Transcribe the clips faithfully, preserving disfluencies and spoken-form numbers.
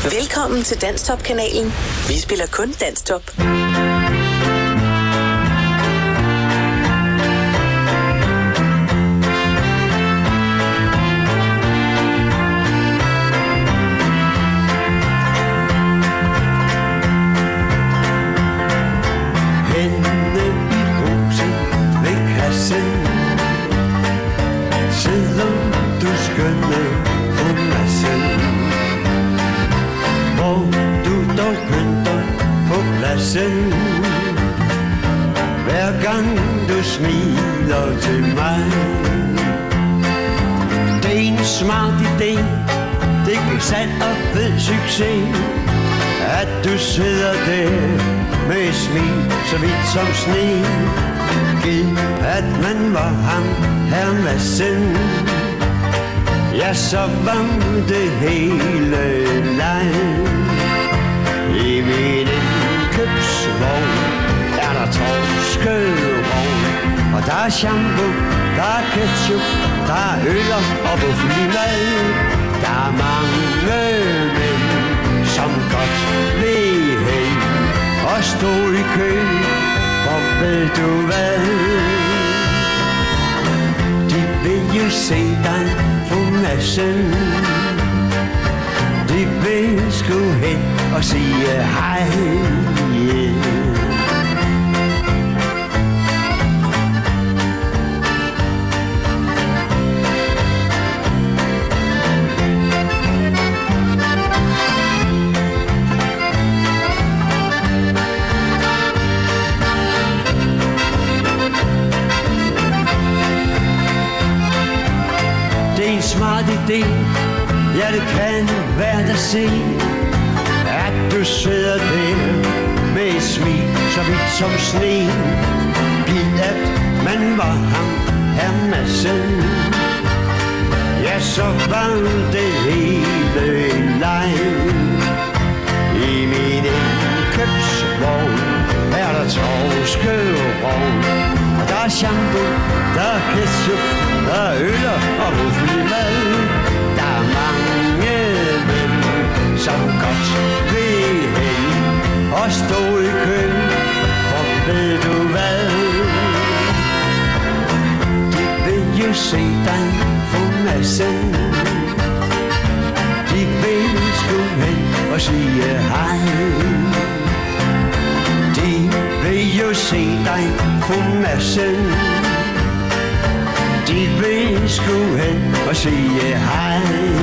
Velkommen til Danstop-kanalen. Vi spiller kun Danstop. Hver gang du smiler til mig. Det er en smart idé, det kan salg og fed succes, at du sidder der med et smil så vidt som sne. Giv at man var ham her Madsen, ja så var det hele leg. I min indkøbsvogn er der torskerogn, og der er shampoo, der er ketchup, der er øller og buffelimad. Der er mange mænd, som godt vil hen og stå i kø, for ved du hvad? De vil jo se dig på massen. De vil sgu hen og sige hej, yeah. Det er en smart idé, ja det kan være at se, at du sidder der med et smil så vidt som sne. Giv at man var ham her Madsen, ja så var det hele en leg. I min indkøbsvogn er der torskerogn, og der er shampoo, der er ketchup, der er øller og buffelimad. Der er mange mænd, som godt vil hen og stå i kø, for ved du hvad? De vil jo se dig på massen. De vil sgu hen og sige hej. De vil jo se dig på massen. De vil sgu hen og sige hej.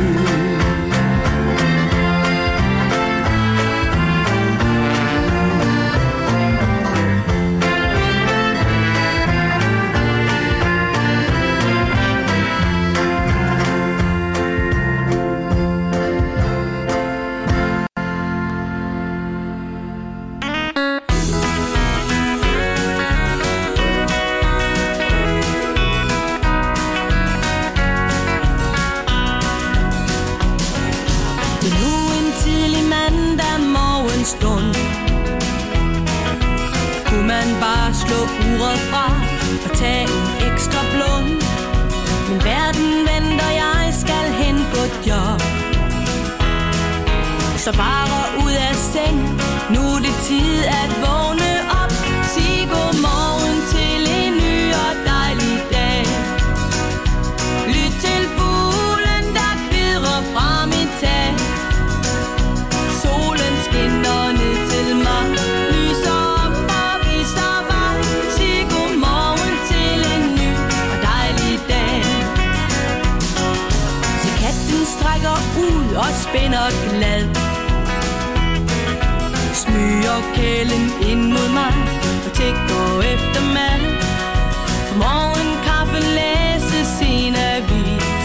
Så bare ud af seng. Nu er det tid at vågne op. Sig godmorgen til en ny og dejlig dag. Lyt til fuglen, der kvidrer fra mit tag. Solen skinner ned til mig, lyser op og viser vej. Sig godmorgen til en ny og dejlig dag. Så katten strækker ud og spænder glad, smyger kælen ind mod mig og tigger efter mad. For morgenkaffe læses en avis.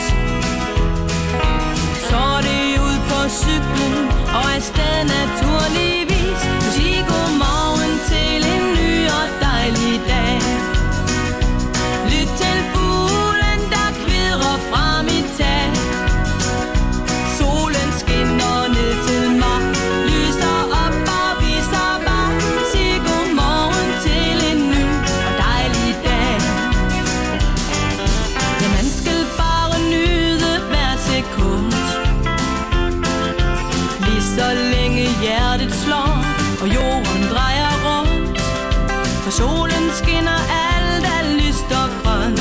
Så er det ud på cyklen og afsted naturligvis. Sig godmorgen til en ny og dejlig dag. Lyt til fuglen, der kvidrer fra mit tag. Solen skinner ned til mig, lyser op og viser vej. Sig godmorgen til en ny og dejlig hjertet slår, og jorden drejer rundt. For solen skinner, alt er lyst og grønt.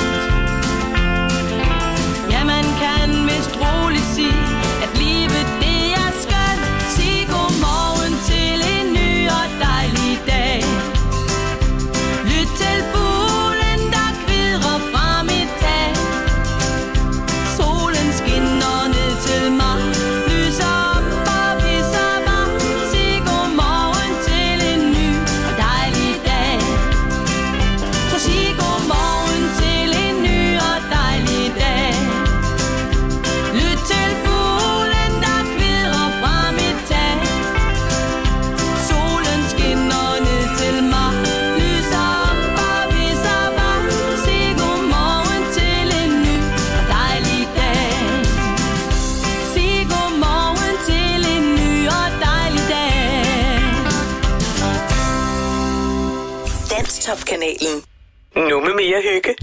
Ja, man kan vist roligt sige, at livet det er skønt. Sig godmorgen til en ny og dejlig dag. Lyt til fuglen, der kvidrer fra mit tag. Solen skinner ned til mig, lyser op og viser mig. Sig godmorgen til en ny og dejlig dag. Så sig godmorgen til en ny og dejlig dag. Lyt til fuglen, der kvidrer fra mit tag. Solen skinner ned til mig, lyser op og viser mig. Sig godmorgen til en ny og dejlig dag. Sig godmorgen til en ny og dejlig dag. Danstop-kanalen. Nu med mere hygge.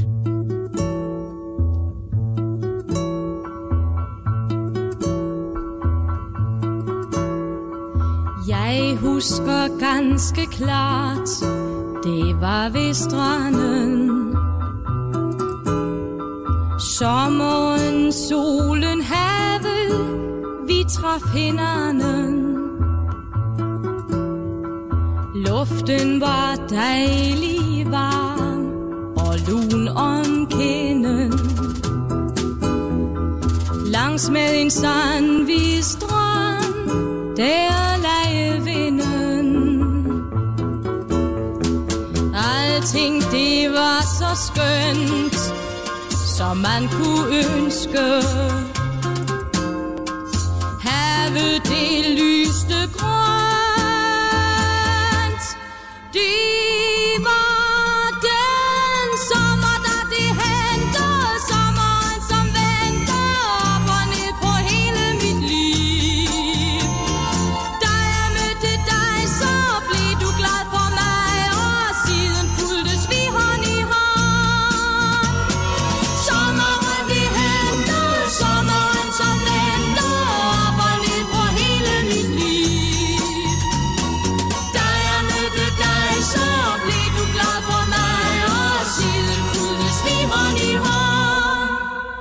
Jeg husker ganske klart, det var ved stranden. Sommeren, solen, havet, vi traf hinanden. Luften var dejlig varm og lun om kinden. Langs med en sandhvid strand, der lagde vinden. Alting det var så skønt, som man kunne ønske. Havet det lyste grønt. Det var den sommer, da det hente. Sommeren som vendte op og ned på hele mit liv. Da jeg mødte dig, så blev du glad for mig, og siden fulgtes vi hånd i hånd. Sommeren det hente, sommeren som vendte op og ned på hele mit liv. Da jeg mødte dig, så blev du glad for mig, og siden fulgtes vi hånd i hånd.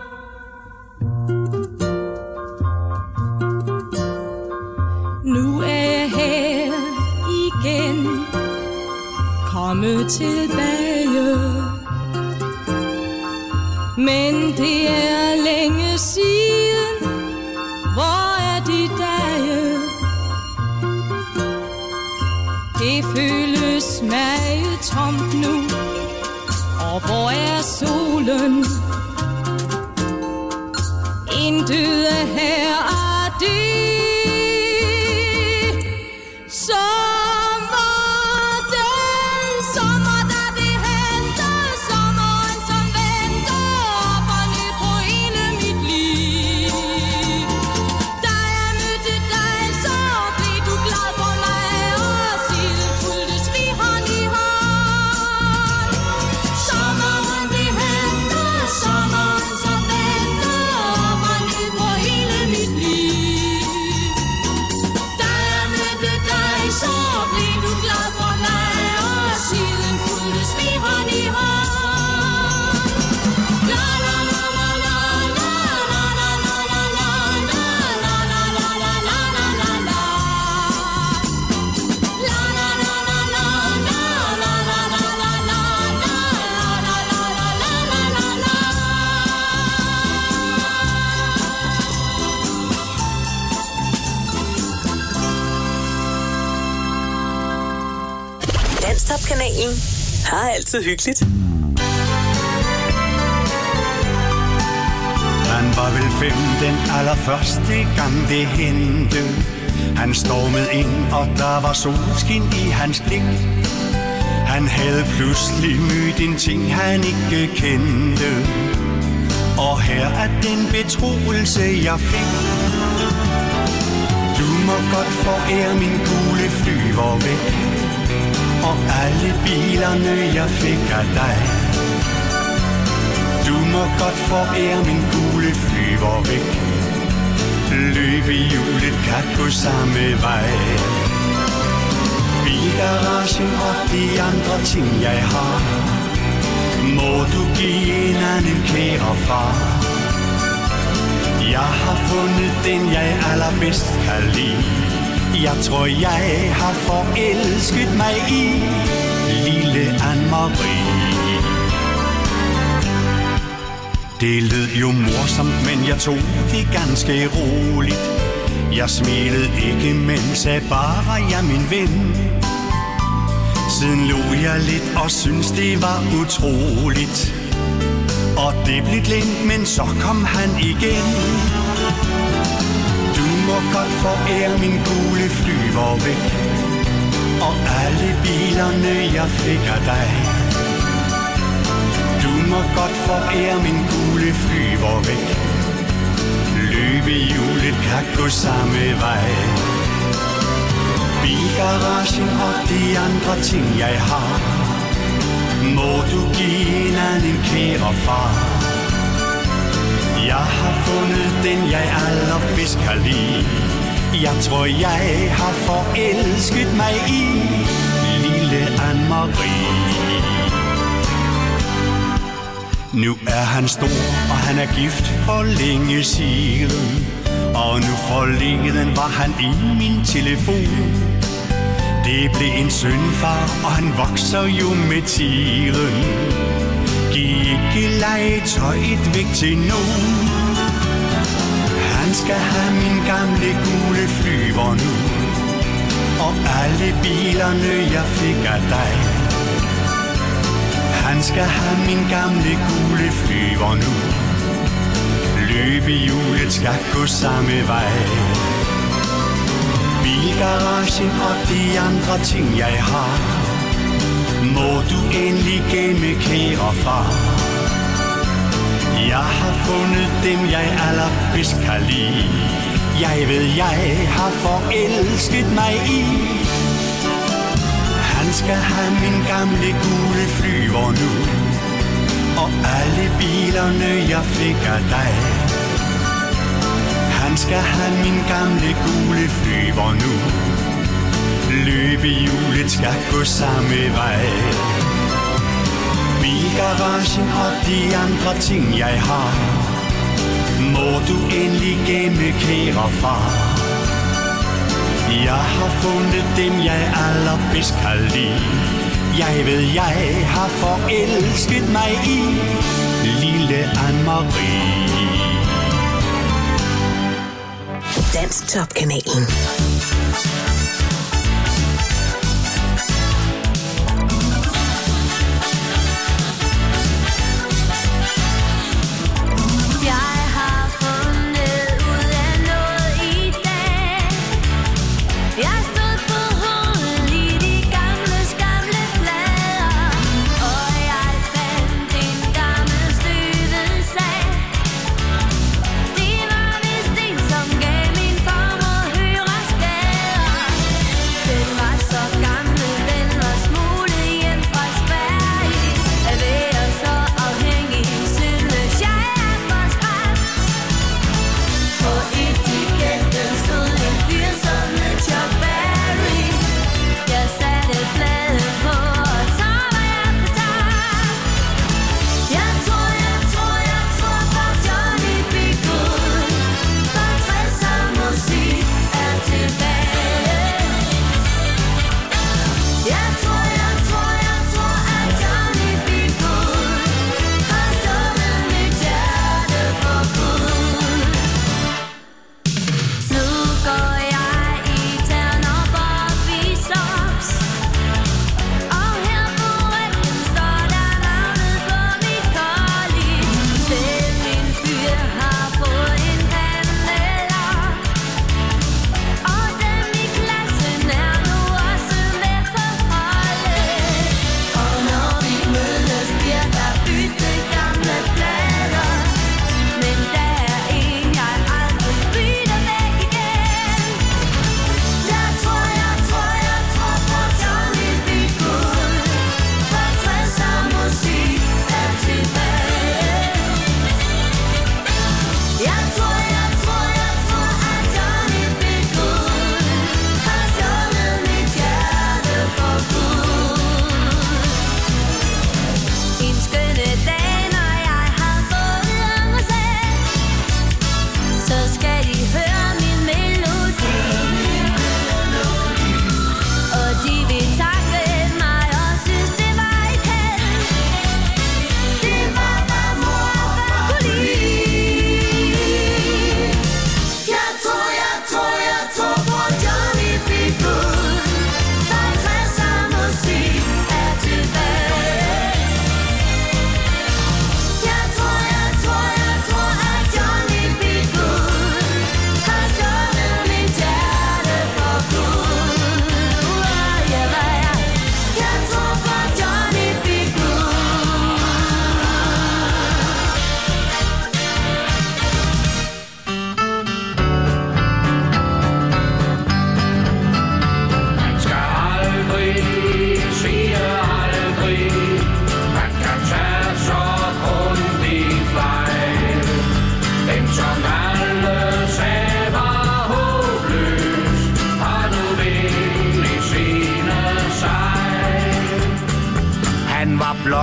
Nu er jeg her igen, kommet tilbage. Men det er længe siden, hvor er de dage? Det føles meget tomt nu, og hvor er solen? Intet er her af det, som var den sommer, da det hente. Sommeren som vendte op og ned på hele mit liv. Da jeg mødte dig, så blev du glad for mig, og siden fulgtes vi hånd i hånd. Sommeren det hente, sommeren som vendte op og ned på hele mit liv. Da jeg mødte dig, så blev du glad for mig, og siden fulgtes vi hånd i hånd. La la la la la la la la la la la la la la la la la la la. La la la la la la la la la la la la la la la la la. Danstop-kanalen har altid hyggeligt. Han var vel fem den allerførste gang det hente. Han stormede ind, og der var solskin i hans blik. Han havde pludselig mødt en ting, han ikke kendte. Og her er den betroelse, jeg fik. Du må godt forære min gule flyver væk, og alle bilerne, jeg fik af dig. Du må godt forære min gule flyver væk. Løbehjulet kan gå samme vej. Bilgaragen og de andre ting jeg har, må du give en anden kære far. Jeg har fundet den jeg allerbedst kan lide. Jeg tror jeg har forelsket mig i lille Anne-Marie. Det lød jo morsomt, men jeg tog det ganske roligt. Jeg smilede ikke, men sagde bare, ja min ven. Siden lå jeg lidt og syntes det var utroligt. Og det blev glemt, men så kom han igen. Du må godt forære min gule flyver væk, og alle bilerne jeg fik af dig. Du må godt forære min gule flyver væk. Løbehjulet kan gå samme vej. Bilgaragen og de andre ting jeg har, må du give en anden kære far. Jeg har fundet den jeg allerbedst kan lide. Jeg tror jeg har forelsket mig i lille Anne-Marie. Nu er han stor, og han er gift for længe siden. Og nu forleden var han i min telefon. Det blev en sønfar, og han vokser jo med tiden. Giv ikke legetøjet væk til nogen. Han skal have min gamle gule flyver nu, og alle bilerne jeg fik af dig. Han skal have min gamle gule flyver nu. Løbehjulet skal gå samme vej. Bilgaragen og de andre ting jeg har, må du endelig gemme kære far. Jeg har fundet dem jeg allerbedst kan lide. Jeg ved jeg har forelsket mig i. Han skal have min gamle gule flyver nu, og alle bilerne jeg fik af dig. Han skal have min gamle gule flyver nu. Løbehjulet skal gå samme vej. Bilgaragen og de andre ting jeg har, må du endelig gemme kære far. Jeg har fundet dem jeg allerbedst kan lide. Jeg ved jeg har forelsket mig i lille Anne-Marie. Dansk Top-kanalen.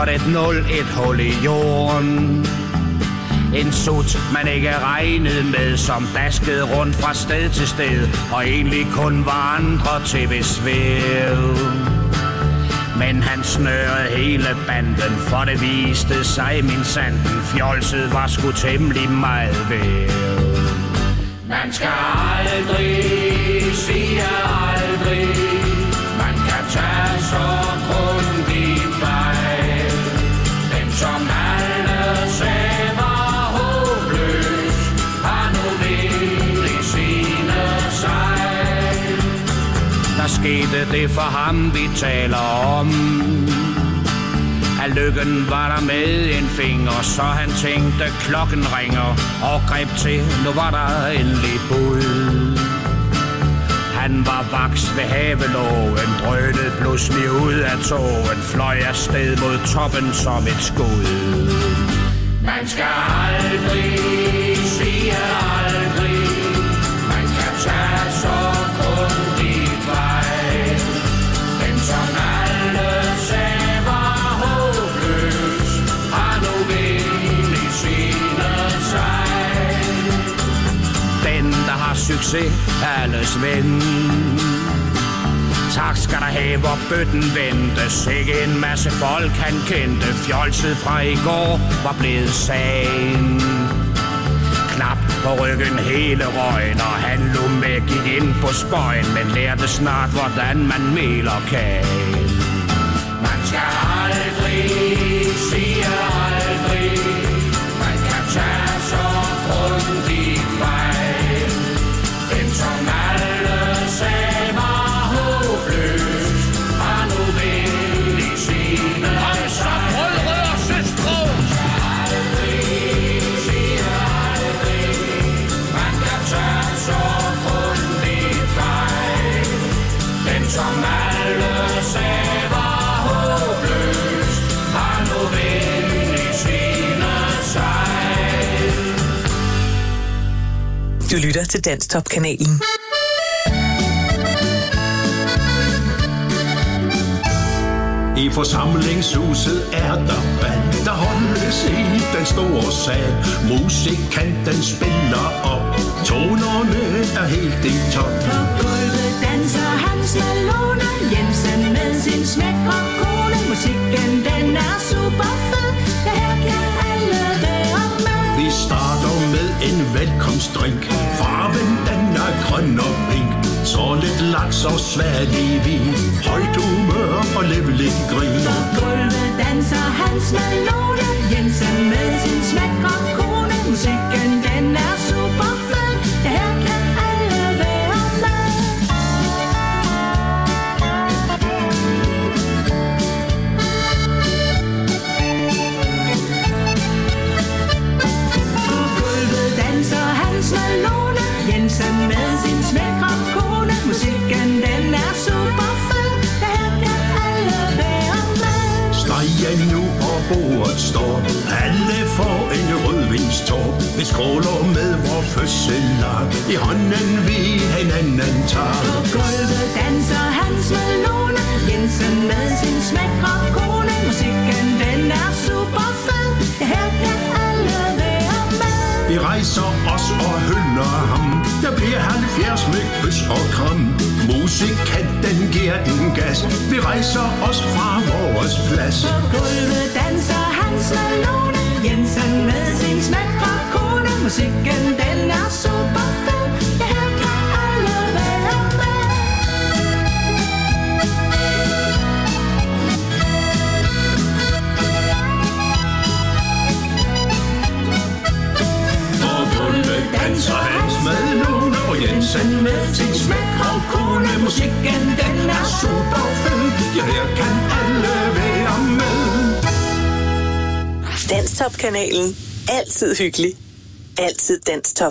blot et nul, et hul i jorden. En sut, man ikke regnede med, som daskede rundt fra sted til sted, og egentlig kun var andre til besvær. Men han snørede hele banden, for det viste sig, min sanden fjolset var sgu temmelig meget værd. Man skal aldrig sige aldrig, man kan tage så grundigt fejl. Den som alle sagde var håbløs, har nu virkelig sine sejl. Der skete det for ham, vi taler om. At lykken var der med en finger, så han tænkte, klokken ringer, og greb til, nu var der endelig bud. Han var vaks ved havelågen, drønede pludselig ud af togen, fløj afsted mod toppen som et skud. Man skal aldrig sige aldrig, man kan tage så grundigt fejl. Den som alle sagde var håbløs, har nu virkelig sine sejl. Den der har succes, alles ven. Tak skal der have, hvor bøtten ventes. Ikke en masse folk han kendte. Fjolset fra i går var blevet sagen. Knap på ryggen hele røgen, og han lå med gik ind på spøjen, men lærte snart, hvordan man meler kagen. Man skal aldrig sige aldrig, man kan tage så grundigt fejl. Den som alle sagde var håbløs, har nu virkelig sine sejl. Så brødre og søstre! Som alle sagde var håbløs, har nu virkelig sine sejl. Du lytter til Danstop-kanalen. I forsamlingshuset er der band, der holdes i den store sal. Musikanten spiller op, tonerne er helt i top. På gulvet danser Hans Malone Jensen med sin smækre kone. Musikken den er super fed, det her kan alle være med. Vi starter med en velkomstdrink, farven den er grøn og pink. Så lidt laks og sværlig vin, højt humør og livligt grin. På gulvet danser Hans Malone Jensen med sin smækre kone. Musikken den er super fed, det her kan alle være med. På gulvet danser Hans Malone Jensen med sin smækre kone. Musikken den er super fed, det her kan alle være med. Stegen nu på bordet står, alle får en rødvinstår. Vi skåler med vor fødselar, i hånden vi hinanden tager. På gulvet danser Hans Malone Jensen med sin smækre kone. Musikken den er super fed, det her kan alle være med. Vi rejser os og hylder ham, der bliver halvfjerds med kys og kram. Musikanten giver den gas, vi rejser os fra vores plads. På gulvet danser Hans Malone Jensen med sin smækre kone. Musikken den er super fed, det her kan alle være med. På gulvet danser Hans Malone og Jensen med sin smækre kone. Musikken den er super fed, ja her kan alle være med. Danstop-kanalen. Altid hyggelig. Altid Danstop.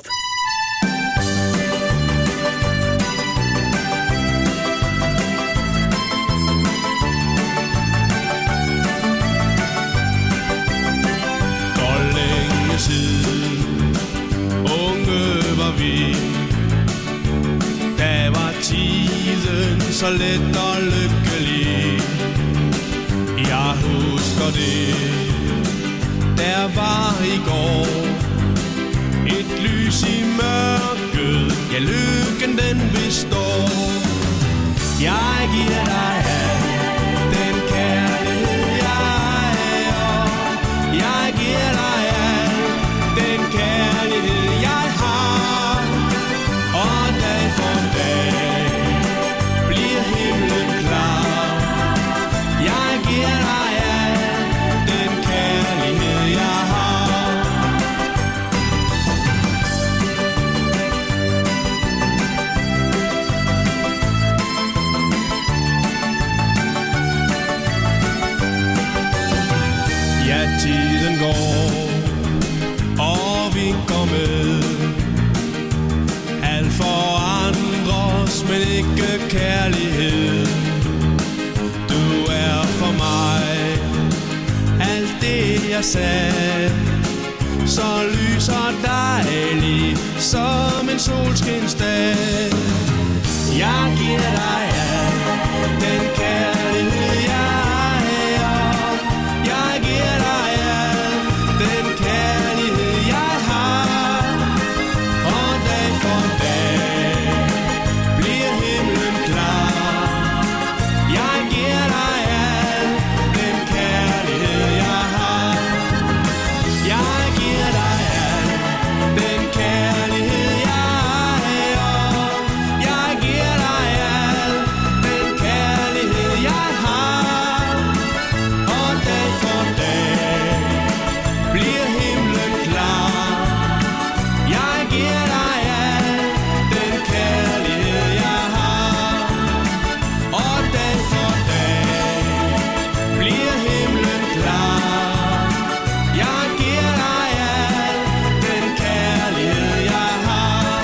For længe siden, unge var vi. Da var tiden så let og lykkelig. Jeg husker husker det, der var i går. Et lys i mørket, ja, lykken den består. Jeg giver dig alt, den kærlighed jeg er. Jeg giver dig alt, den kærlighed jeg har. Og dag for dag bliver himlen klar. Jeg giver dig alt, den kærlighed jeg har. Ja, tiden går, og vi går med. Alt forandres, men ikke kærlighed. Du er for mig alt det jeg sagde, så lys og dejlig som en solskinsdag. Jeg giver dig alt, den kærlighed jeg er. Jeg giver dig alt, den kærlighed jeg har. Og dag for dag bliver himlen klar. Jeg giver dig alt, den kærlighed jeg har. Jeg giver dig alt, den kærlighed jeg er. Jeg giver dig alt, den kærlighed jeg har. Og dag for dag bliver himlen klar. Jeg giver dig alt, den kærlighed jeg har. Og dag for dag bliver himlen klar. Jeg giver dig alt, den kærlighed jeg har.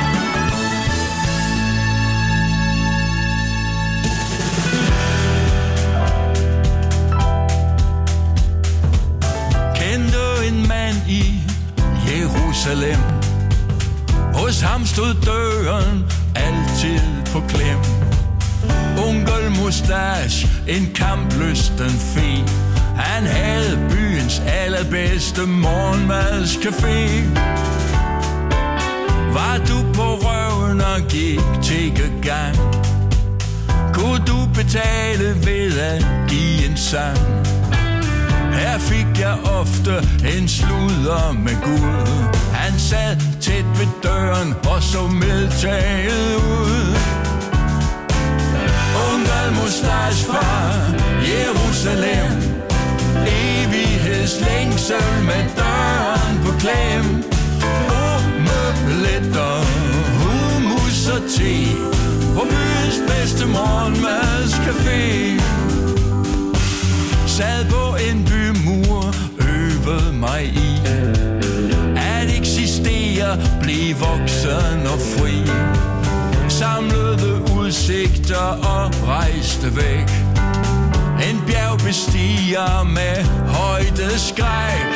Kendte en mand i Jerusalem. Hos ham stod døren altid på klem. Onkel Mustache, en kamplysten fe. Han havde byens allerbedste morgenmadscafé. Var du på røven og gik tiggergang, kunne du betale ved at give en sang. Her fik jeg ofte en sludder med Gud. Han sad tæt ved døren og så medtaget ud. Onkel Mustache fra Jerusalem, evighedslængsel med døren på klem. Omeletter, hummus og te på byens bedste morgenmadscafé. Sad på en bymur, øvede mig i at eksistere, blive voksen og fri. Samlede udsigter og rejste væk. En bjergbestiger med højdeskræk.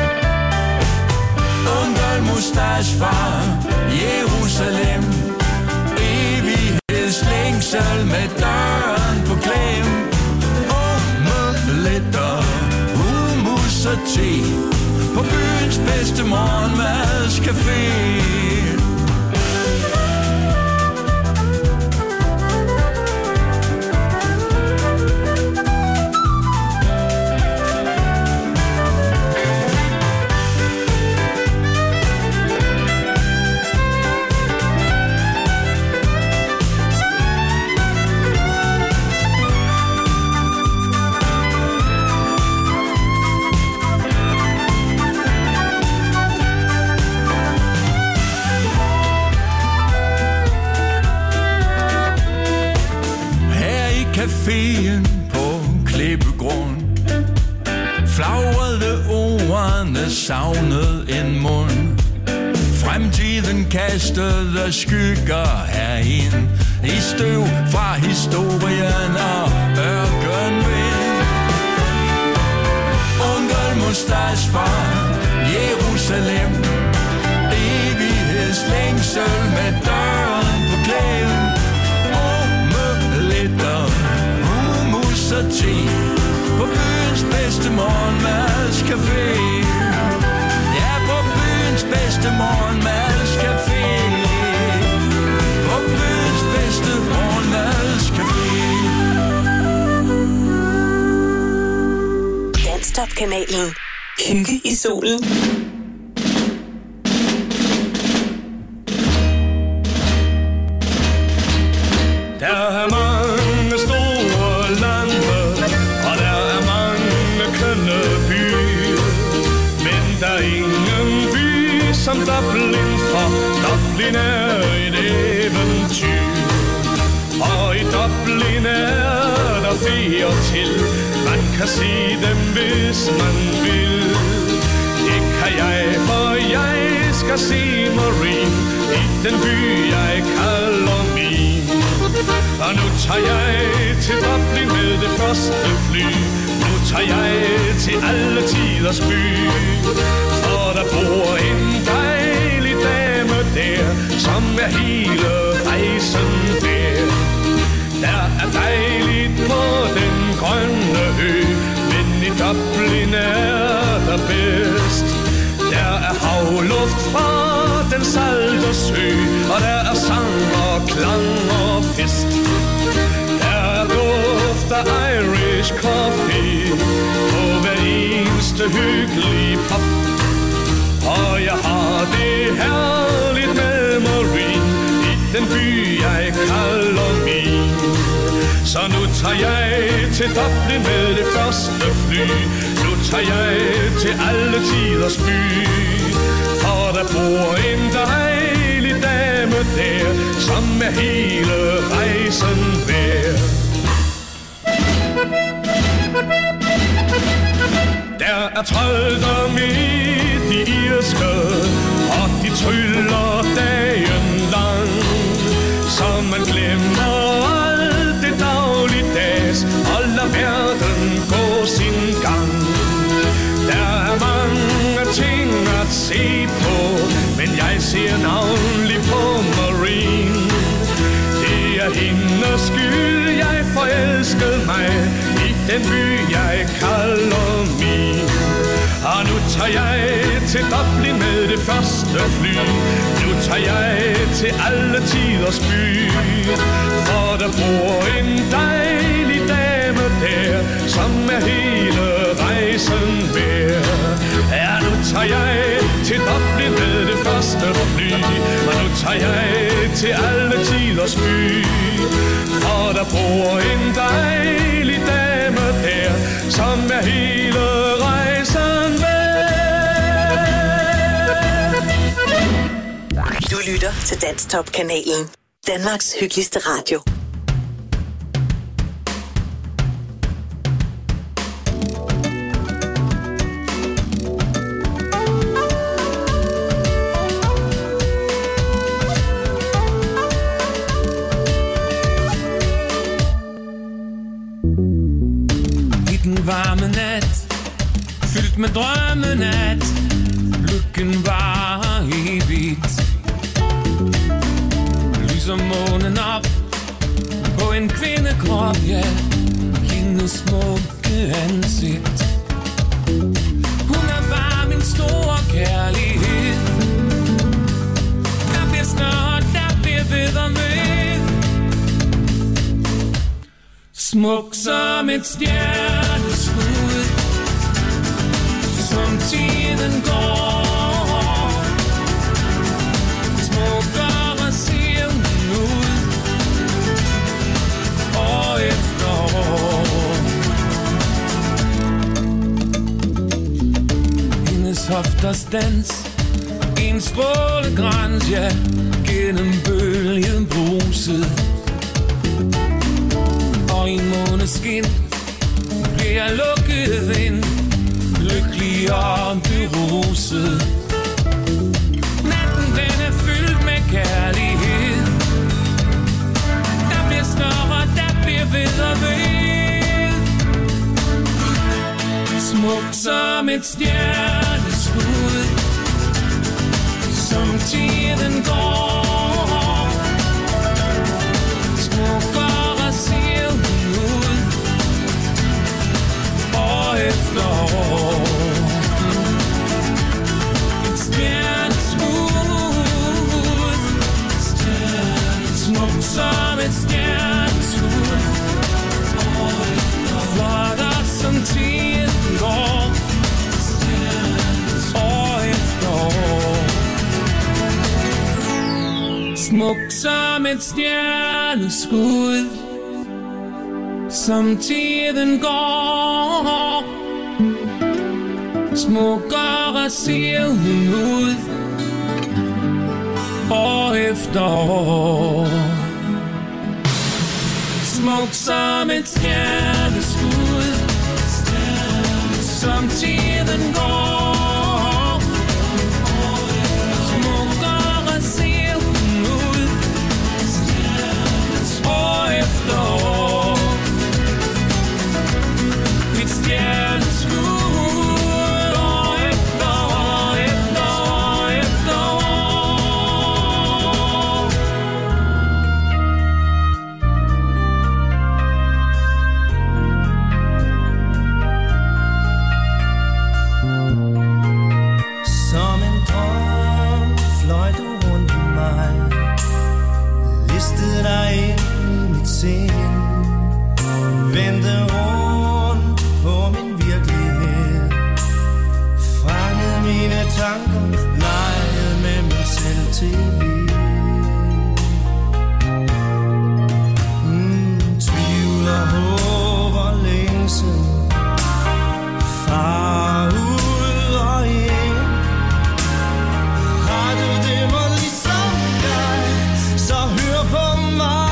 Onkel Mustache fra Jerusalem, evighedslængsel med døren på klem. Omeletter, hummus og te på byens bedste morgenmadscafé. Caféen på klippegrund flagrede ordene, savnede en mund. Fremtiden kastede skygger herind i støv fra historien og ørkenvind. Onkel Mustache fra Jerusalem, evighedslængsel med døren på klem. Omeletter, hummus og te på byens bedste morgenmadscafé. Ja, på byens bedste morgenmadscafé. På byens bedste morgenmadscafé. Danstop-kanalen. Hygge i solen. Der er mange store lande, og der er mange kønne byer. Men der er ingen by som Dublin, for Dublin er et eventyr. Og i Dublin er der flere til, man kan se dem hvis man vil. Det kan jeg, for jeg skal se Marine i den by jeg kalder min. Og nu tager jeg til Dublin med det første fly. Nu tager jeg til alle tiders by. For der bor en dejlig dame der, som er hele rejsen der. Der er dejligt på den grønne ø, men i Dublin er der bedst. Der er havluft fra den salte sø, og der er sang og klang og fest. Der er duft af Irish coffee på hver eneste hyggelige pop. Og jeg har det herligt med Marine i den by jeg kalder min. Så nu tager jeg til Dublin med det første fly. Nu tager jeg til alle tiders by. For der bor en dejlig dame der, som er hele rejsen værd. Der er trolddom i de irske, og de tryller dagen lang. Så man glemmer alt det dagligdags, og lader verden gå sin gang. Der er mange ting at se på, men jeg ser navnlig på Marine. Det er hendes skyld, jeg forelskede mig i den by, jeg kalder min. Og nu tager jeg til Dublin med det første fly. Nu tager jeg til alle tiders by. For der bor en dejlig dame der, som er hele rejsen værd. Ja, nu tager jeg til Dublin med det første fly. Og nu tager jeg til alle tiders by. For der bor en dejlig dame der, som er hele rejsen værd. Du lytter til Danstop-kanalen. Danmarks hyggeligste radio. Varme nat, fyldt med drømmenat. Lykken var evigt. Lyser månen op på en kvindekrop, ja, hendes smukke ansigt. Hun er bare min store kærlighed. Der bliver snart, der bliver ved og ved. Smuk som et stjerneskud, som tiden går. Smukkere ser hun ud, år efter år. Hendes hofters dans, en strålegrans, ja, gennem bølgen bruset. Og i måneskin bliver jeg lukket ind, lykkelig og beruset. Natten den er fyldt med kærlighed. Der bliver større, der bliver ved og ved. Smuk som et stjerneskud, som tiden går. Smukkere ser hun ud, år efter år. Smuk som et stjerneskud, som tiden går. Smukkere ser hun ud, år efter år. Smuk som et stjerneskud, som tiden går. Smukkere ser hun ud, år efter år. Mit stjerneskud. Vendte rundt på min virkelighed, fangede mine tanker, legede med mig selv til mm, tvivl og håb og længsel, far ud og ind. Har du det mig ligesom jeg, så hør på mig.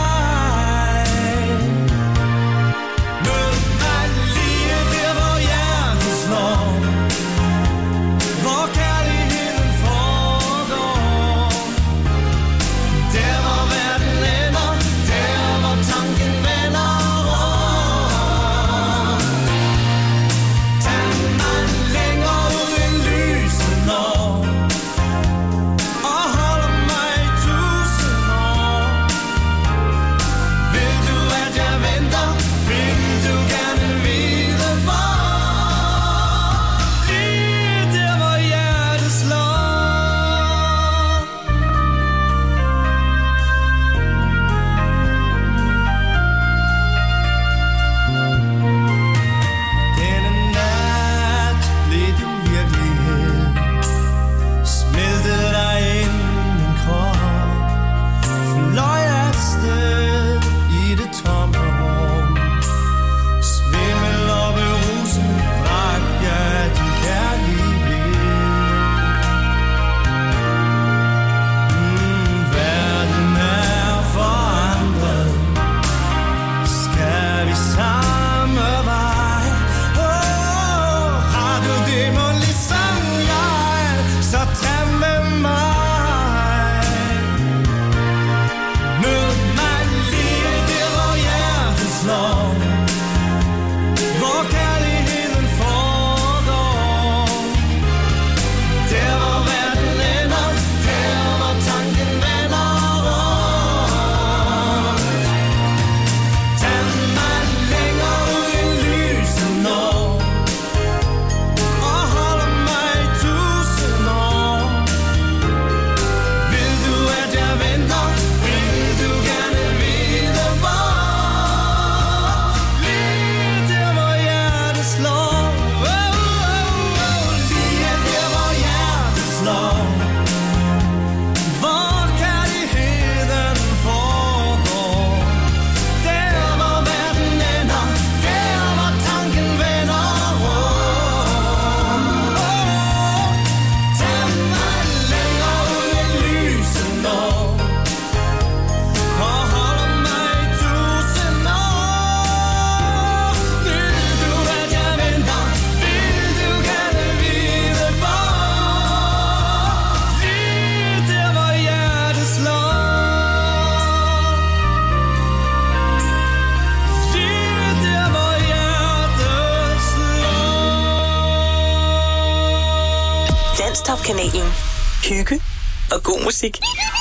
Danstop-kanalen. Hygge og god musik.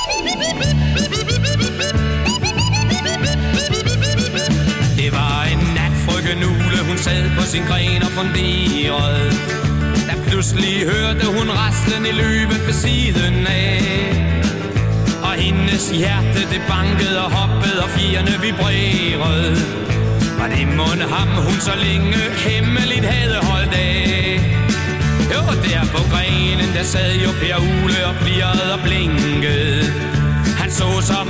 Det var en nat, frøken Nule, hun sad på sin gren og funderede. Da pludselig hørte hun raslen i løbet ved siden af. Og hendes hjerte, det bankede og hoppede, og fjerne vibrerede. Var det mon ham, hun så længe hemmeligt havde holdt af? Jo, der på grenen, der sad jo Per Ule og plirrede og blinkede. Han så så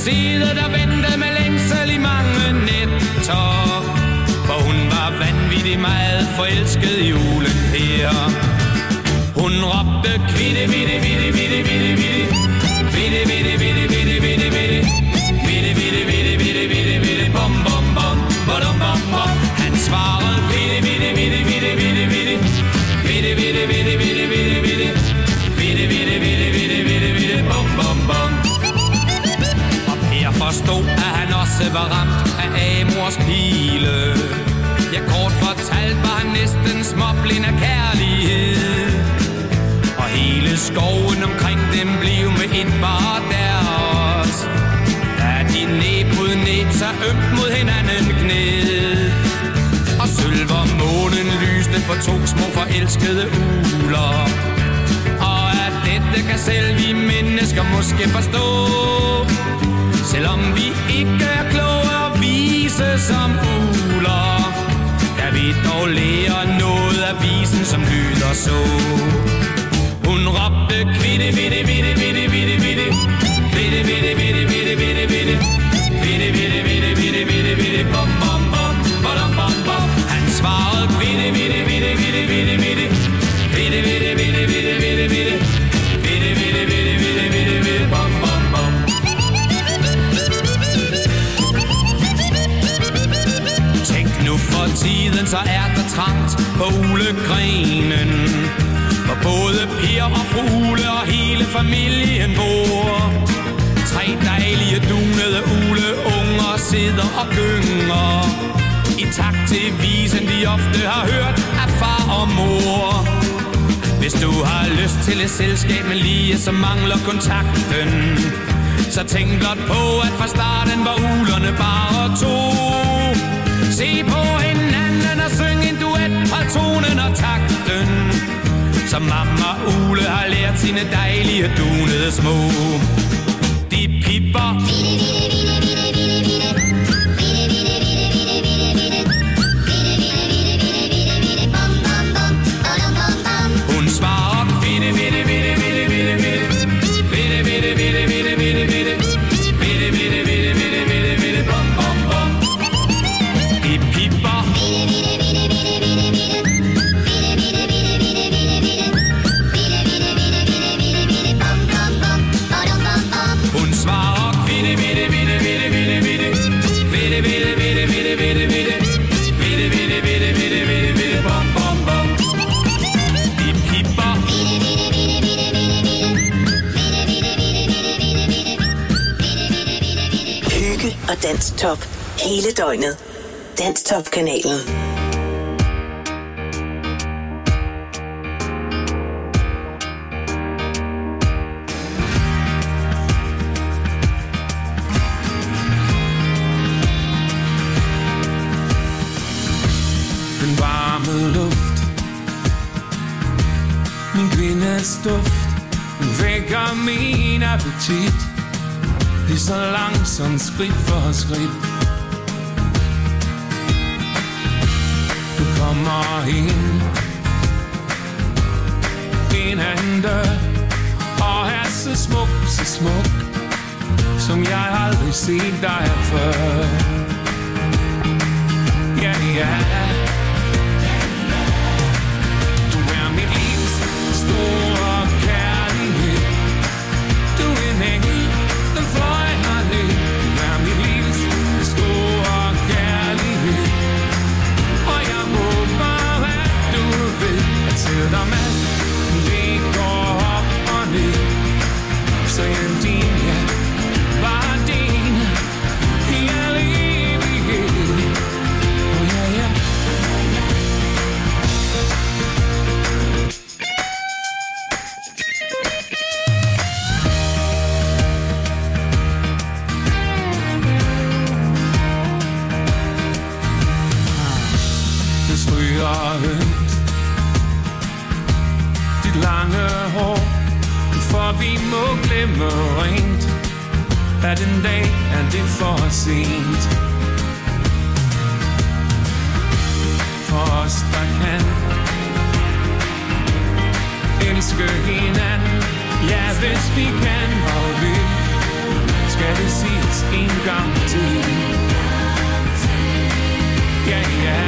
sidde der ventede med længsel i mange nætter, for hun var vanvittig meget forelsket i julen her. Hun råbte kvitte, vitte, vitte, vitte, vitte, vitte, vitte, vitte, vitte, vitte, vitte, vitte, vitte, vitte, vitte, vitte, vitte, vitte, bom, bom, bom, bom, bom, bom. Han svarede vitte, vitte, vitte, vitte, vitte, vitte, vitte, vitte, vitte, vitte, vitte, vitte, vitte, vitte, vitte, vitte, vitte, vitte, bom, bom, bom. Og Per forstod, at han også var ramt af Amors pile. Ja, kort fortalt var han næsten småblind af kærlighed. Og hele skoven omkring dem blev med et bare deres. Da de næb mod næb, så ømt mod hinanden gned. Og sølver månen lyste på to små forelskede uler. Og at dette kan selv vi mennesker måske forstå. Selvom vi ikke er kloge og vise som uler, kan vi dog lære noget af visen, som lyder så. Hun råbte kvitte, vitte, vitte, vitte, vitte, vitte, vitte, vitte, vitte, vitte, vitte, vitte, vitte, vitte, vitte, vitte, vitte, vitte, bom, bom, bom, bom, bom, bom. Han svarede kvitte, vitte, vitte, vitte, vitte, vitte, vitte, vitte, vitte, vitte, vitte, vitte, vitte, vitte, vitte, vitte, vitte, vitte, bom, bom, bom. Tænk nu for tiden, så er der trangt på ulegrenen, hvor både Per og fru Ule og hele familien bor. Tre dejlige dunede uleunger sidder og gynger i takt til visen, de ofte har hørt af far og mor. Hvis du har lyst til et selskab med lige, så mangler kontakten, så tænk blot på, at fra starten var ulerne bare to. Se på hinanden og syng en duet, hold tonen og takten, som mamma Ule har lært sine dejlige dunede små. De pipper hun svarer vitte, vitte, vitte, vitte, vitte, vitte, vitte, vitte, vitte, vitte, vitte, vitte, vitte, vitte, vitte, vitte, vitte, vitte, bom, bom, bom. De pipper hun svarer vitte, vitte, vitte, vitte, vitte, vitte, vitte, vitte, vitte, vitte, vitte, vitte, vitte, vitte, vitte, vitte, vitte, vitte, bom, bom, bom. De pipper Hygge og Danstop hele døgnet. Danstop-kanalen. Den varme luft, min kvindes duft, vækker min appetit. Det er så langsomt, skridt for skridt. Du kommer ind, en anden dør, og er så smuk, så smuk, som jeg aldrig set dig før. Ja, ja. Du er mit livs store kærlighed. Du er en engel, den fløjer ned. Du er mit livs store kærlighed. Og jeg håber, at du ved, at selvom alt det går op og ned, så er din, ja, bare din i al evighed. Oh ja, ja. Det stryger ømt, dit lange hår, for vi må glemme rent, at en dag er det for sent. For os, der kan elske hinanden, ja, hvis vi kan og vil, skal det siges en gang til. Ja, ja.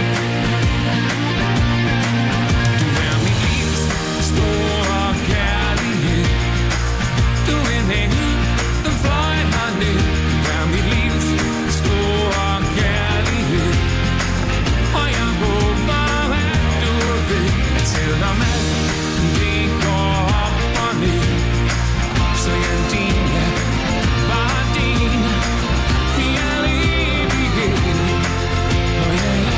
Du er mit livs store kærlighed. Du er en engel, der fløj herned. Du er mit livs store kærlighed. Og jeg håber, at du ved, at selvom alt det går op og ned, så er jeg din, ja, bare din, i al evighed. Og ja, ja.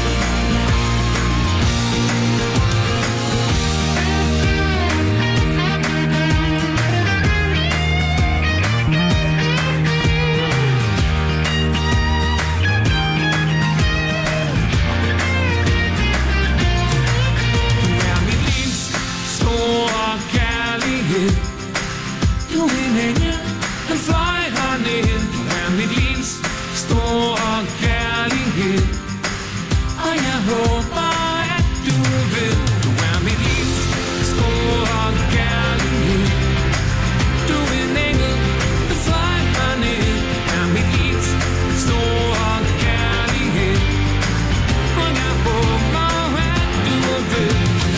Du er en engel, den fløj herned. Du er mit livs store kærlighed. Og jeg håber, at du ved, du er mit livs store kærlighed. Du er en engel, den fløj herned. Du er mit livs store kærlighed. Og jeg håber, at du ved.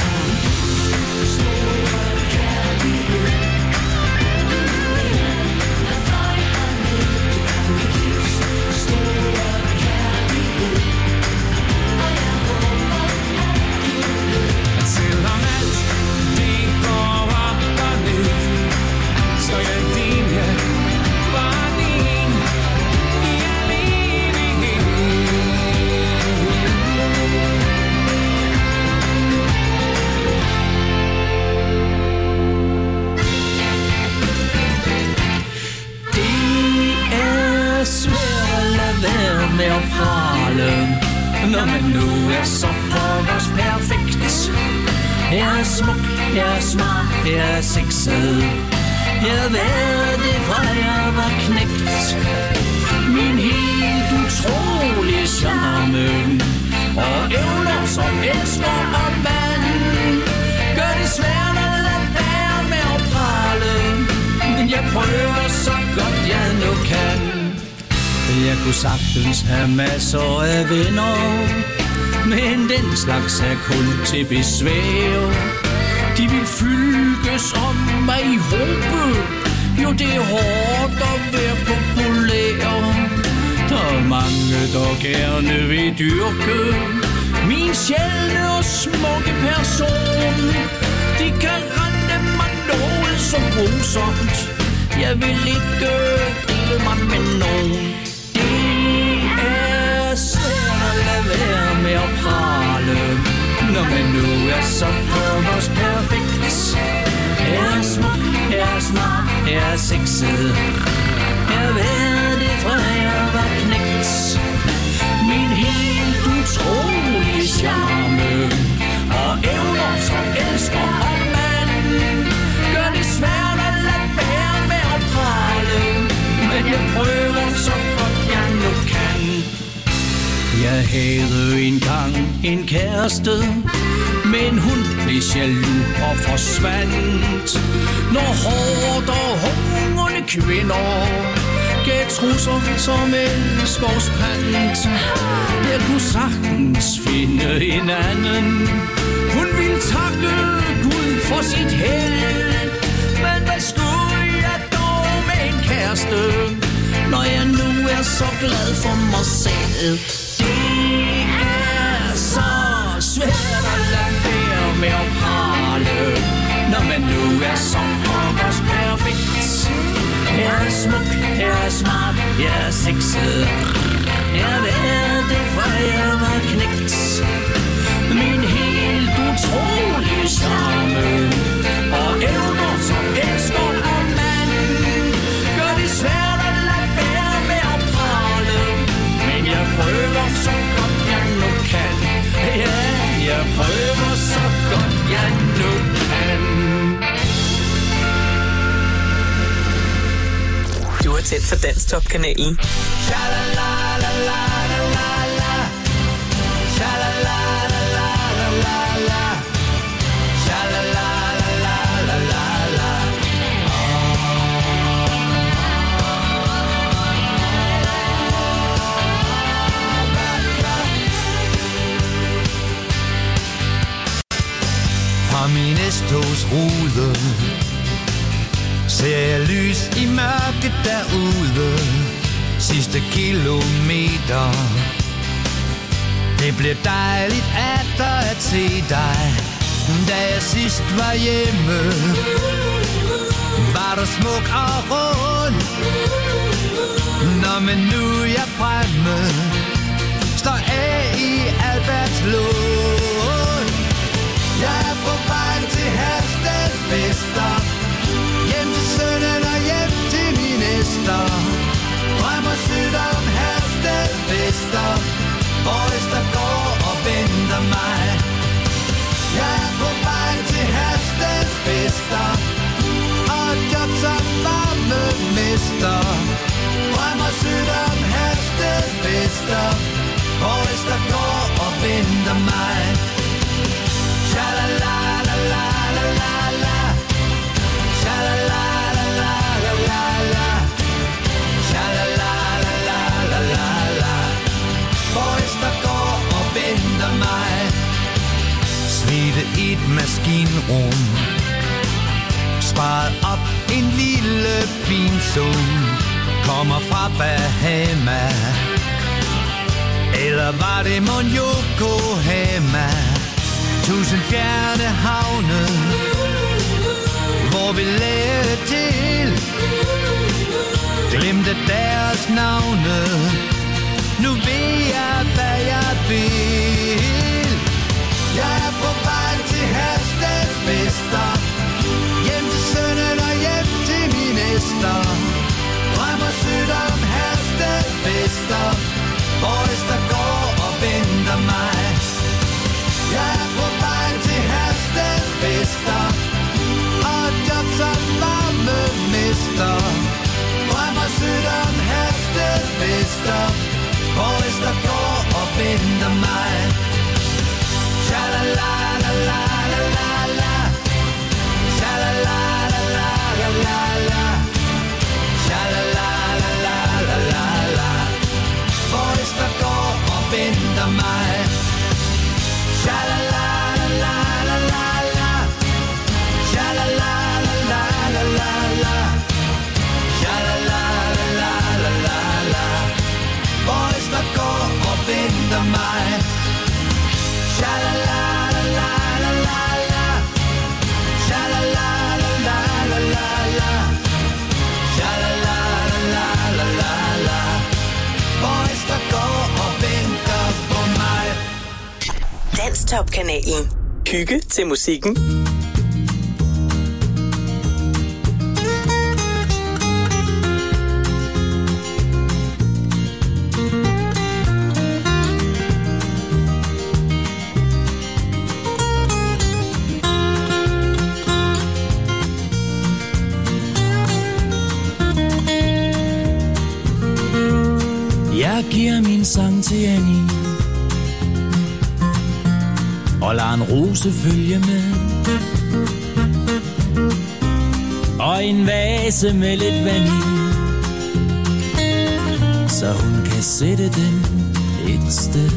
Med at prale, når man nu er så pokkers perfekt. Jeg er smuk, jeg er smart, jeg er sexet. Jeg har været det fra jeg var knægt. Min helt utrolige charme og evner som elsker og mand gør det svært at lade være med at prale. Men jeg prøver så godt jeg nu kan. Jeg kunne sagtens have masser af venner, men den slags er kun til besvær. De vil fyldes om mig i håbe. Jo, det er hårdt at være populær. Der er mange, der gerne vil dyrke min sjældne og smukke person. De kan rende mig noget så grusomt. Jeg vil ikke dele mig med nogen. Være med at prale, når man nu er så pokkers perfekt. Jeg er smuk, jeg er smart, jeg er sexet. Jeg har været det fra jeg var knægt. Min helt utrolige charme og evner som elsker og mand gør det svært at lade være med at prale. Men jeg prøver så godt jeg nu kan. Jeg havde engang en kæreste, men hun blev jaloux og forsvandt. Når hårdt og hungrende kvinder gav trusser som elskovspant. Jeg kunne sagtens finde en anden. Hun ville takke Gud for sit held. Men hvad skulle jeg dog med en kæreste, når jeg nu er så glad for mig selv? Det er så svært at lade være med at prale, når man nu er så pokkers perfekt. Jeg er smuk, jeg er smart, jeg er sexet. Jeg har været det fra jeg var knægt. Min helt utrolige charme og evner som elsker og mand gør det svært at lade være med at prale. Men jeg prøver så godt jeg nu kan. Ja, jeg prøver så godt jeg nu kan. Du er tæt på Danstop-kanalen. Fra min S-togs rude ser jeg lys i mørket derude. Sidste kilometer. Det bliver dejligt atter at se dig. Da jeg sidst var hjemme, var du smuk og rund. Nå, men nu er jeg fremme, står af i Albertslund. Jeg er på vej til Hersted Fester, hjem til sønnen og hjem til min Esther. Drømmer sygt om Hersted Fester, hvor Esther går og venter mig. Jeg er på vej til Hersted Fester, og job som varmemester. Drømmer sygt om Hersted Fester, hvor Esther går og venter mig. Sha-la-la-la-la-la-la-la, sha-la-la-la-la-la-la-la, sha-la-la-la-la-la-la, hvor Esther går og venter mig. Svede i et maskinrum, sparet op en lille fin sol, kommer fra Bahama, eller var det mon Yokohama? Tusind fjerne havne, hvor vi lagde til, glemte deres navne. Nu ved jeg, hvad jeg vil. Jeg er på vej til Hersted Fester, hjem til sønnen og hjem til min Esther. Drømmer sygt om Hersted Fester, hvor Esther går og venter mig. Jeg er på vej til Hersted Fester, og job som varmemester. Drømmer sygt om Hersted Fester, hvor Esther går og venter mig. Sha-la-la-la-la-la-la-la, sha-la-la-la-la-la-la-la, sha-la-la-la-la-la-la, hvor Esther går og venter mig. Sha-la-la-la-la-la-la, sha-la-la-la-la-la-la, sha-la-la-la-la-la-la, hvor Esther går og venter mig. Sha-la-la-la-la-la-la, sha-la-la-la-la-la-la, sha-la-la-la-la-la, hvor Esther går og venter på mig. Danstop-kanalen. Hygge til musikken. Jeg giver min sang til Annie og lader en rose følge med, og en vase med lidt vand i, så hun kan sætte den et sted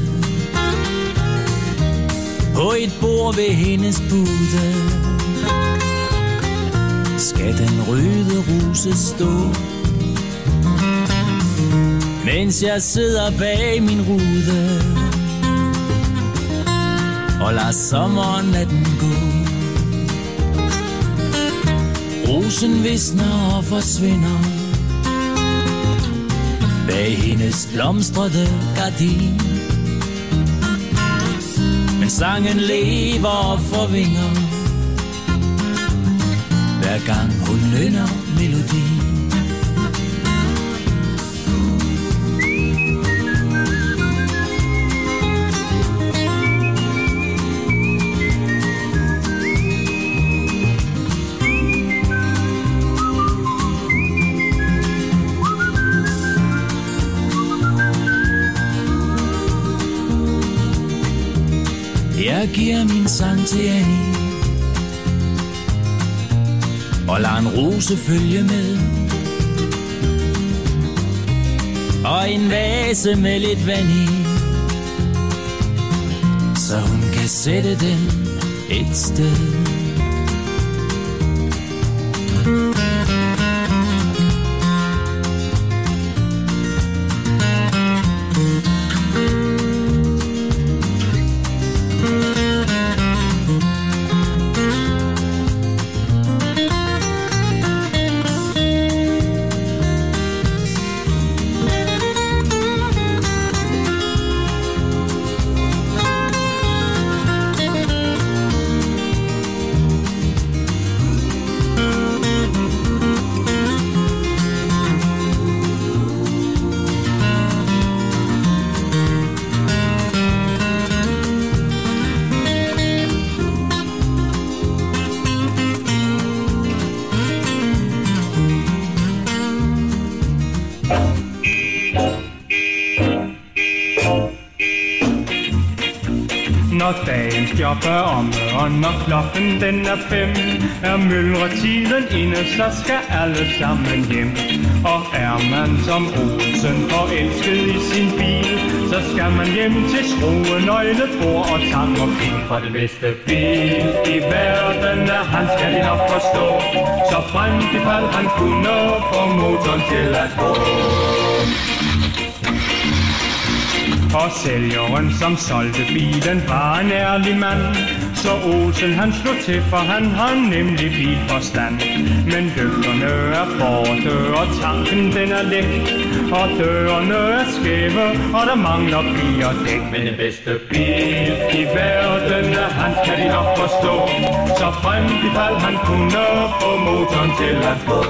på et bord ved hendes bude. Skal den røde rose stå, mens jeg sidder bag min rude og lader sommernatten gå. Rosen visner og forsvinder bag hendes blomstrede gardin, men sangen lever og forvinger hver gang hun nynner melodien. Jeg giver min sang til Annie og lader en rose følge med, og en vase med lidt vand i, så hun kan sætte den et sted. Når dagens job er omme, og når klokken den er fem, er myldretiden inde, så skal alle sammen hjem. Og er man som Olsen forelsket i sin bil, så skal man hjem til skrue, nøgle, bord og tang og fil. For det bedste bil i verden er han, skal de nok forstå, så fremt i fald han kunne få motoren til at gå. Og sælgeren, som solgte bilen, var en ærlig mand. Så Olsen han slog til, for han har nemlig bilforstand. Men lygterne er borte, og tanken den er læk. Og dørene er skæve, og der mangler fire dæk. Men den bedste bil i verden er han, skal de nok forstå. Så fremt i fald han kunne få motoren til at gå.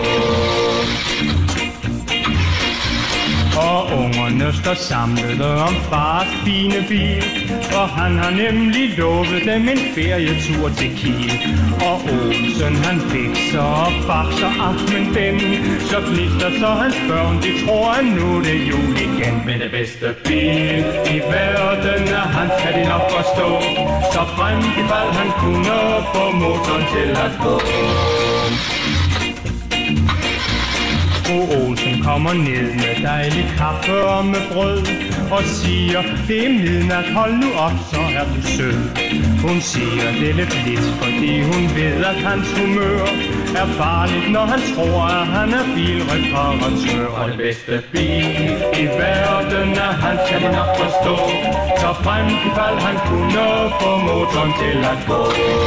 Og ungerne står samlet om fars fine bil, for han har nemlig lovet dem en ferietur til Kiel. Og Olsen han fikser og bakser aftenen den, så gnister så hans børn, de tror at nu det er jul igen. Men det bedste bil i verden er han, skal de nok forstå, så fremt i fald han kunne få motoren til at gå. Fru Olsen kommer ned med dejlig kaffe og med brød og siger, det er midnat, hold nu op, så er du sød. Hun siger det lidt lidt, fordi hun ved, at hans humør er farligt, når han tror, at han er bilreparatør. Og det bedste bil i verden er han, skal de nok forstå, så fremt i fald han kunne få motoren til at gå.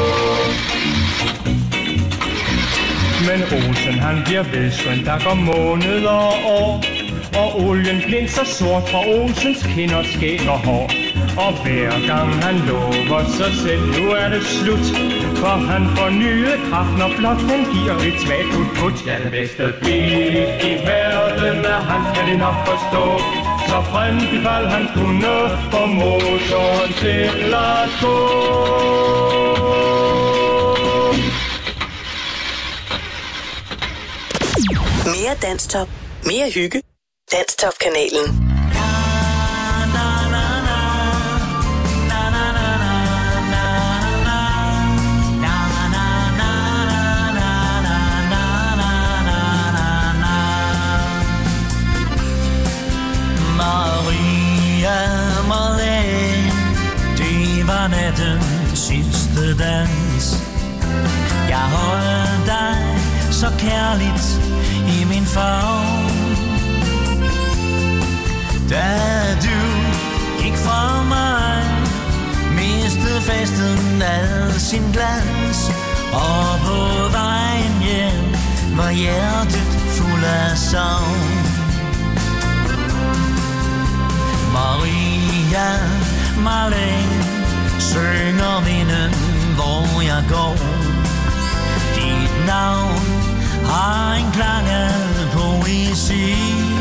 Men Olsen han bliver vedskønt, der går måneder og år, og olien blinker sort fra Olsens kinder, skæg og hår. Og hver gang han lover sig selv, nu er det slut, for han får nye kraft, når blot han giver et svagt put-put. Ja, det bedste bil i verden er han, skal de nok forstå, så fremt i fald han kunne få motoren til at gå. Mere Danstop. Mere hygge. Danstop-kanalen. Maria Marlene, det var nattens sidste dans. Jeg holdt dig så kærligt i min favn, da du gik fra mig, mistede festen al sin glans. Og på vejen hjem var hjertet fuld af savn. Maria Marlene synger vinden, hvor jeg går. Dit navn har en klang af poesi.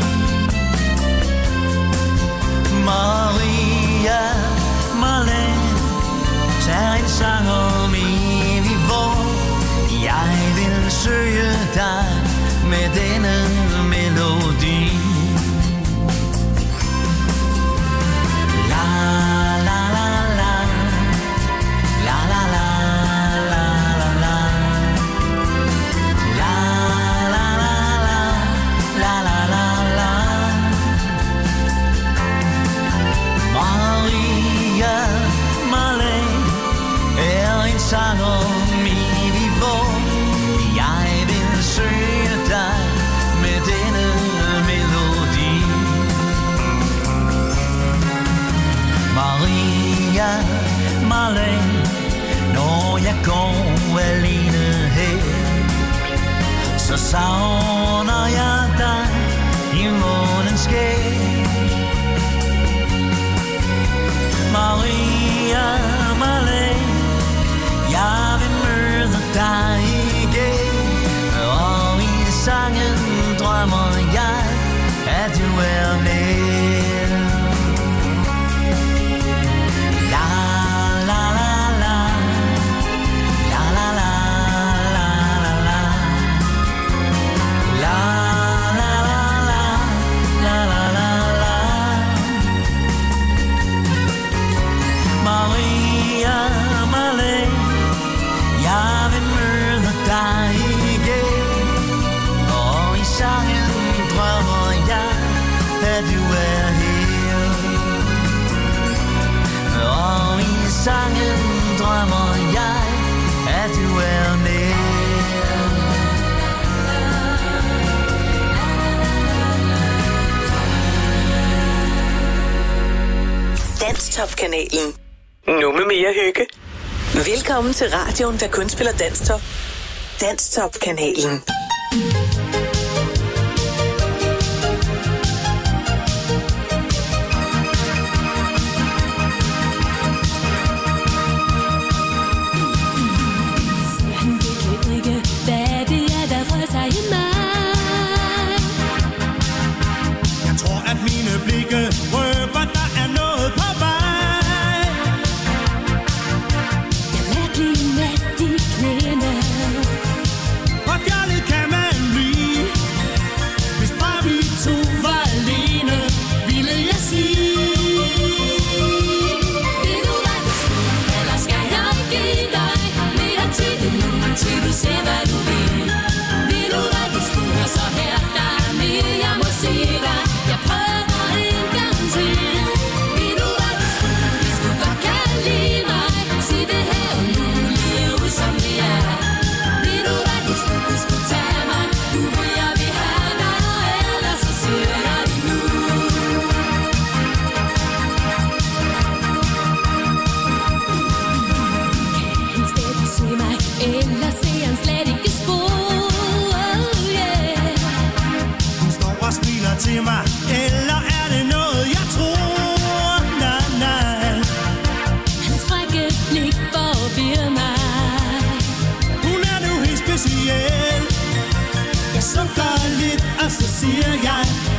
Maria Marlene, tag en sang om evig vår. Jeg vil søge dig med denne melodi. La la la la, la la la. La la la sang om evig vår. Jeg vil søge dig med denne melodi. Maria Marlene, når jeg går alene her, så savner jeg dig i månens skær. Maria Marlene, jeg vil møde dig igen, og i sangen drømmer jeg, at du er med. Sangen drømmer jeg, at du er med. Danstop-kanalen. Nu med mere hygge. Velkommen til radioen, der kun spiller Danstop. Danstop-kanalen. Siger jeg